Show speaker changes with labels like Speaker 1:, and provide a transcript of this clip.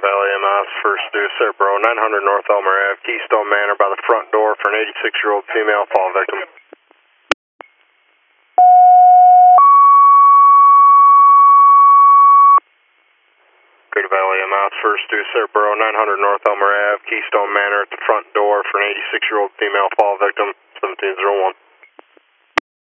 Speaker 1: Valley MS, first due Cerbero, 900 North Elmer Ave, Keystone Manor by the front door for an 86-year-old female fall victim. Greater Valley MS, first due Cerbero, 900 North Elmer Ave, Keystone Manor at the front door for an 86-year-old female fall victim, 1701.